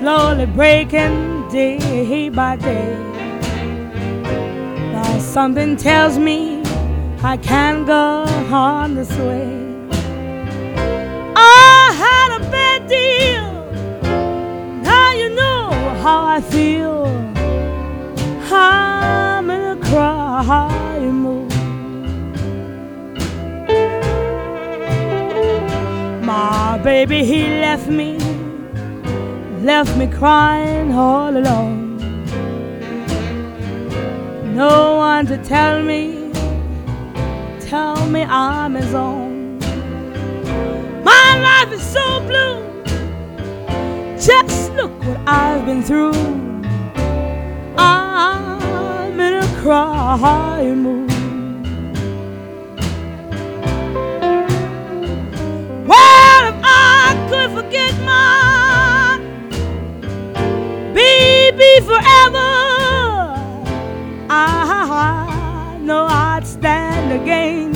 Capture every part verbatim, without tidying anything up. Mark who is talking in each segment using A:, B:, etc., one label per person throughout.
A: slowly breaking day by day. Now something tells me I can't go on this way. I had a bad deal, now you know how I feel. I'm in a crying mood. My baby, he left me, left me crying all alone. No one to tell me, tell me I'm his own. My life is so blue, just look what I've been through. I'm in a crying mood. Well, if I could forget my baby forever, I know I'd stand again.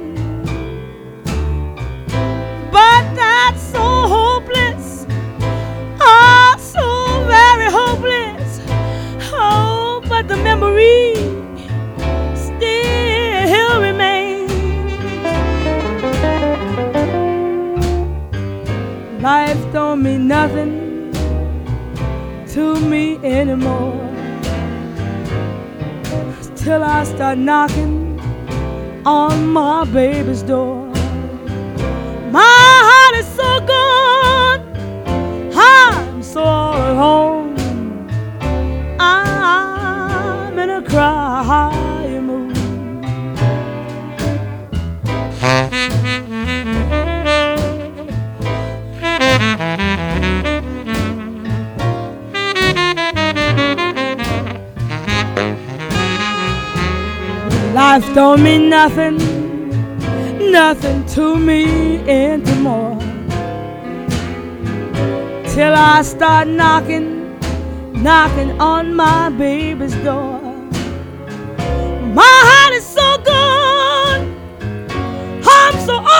A: But that's so hopeless, oh, so very hopeless. Oh, but the memory still remains. Life don't mean nothing to me anymore, till I start knocking on my baby's door. My heart is so gone, I'm so all alone. I'm in a crying mood. Life don't mean nothing, nothing to me anymore, till I start knocking, knocking on my baby's door. My heart is so gone, I'm so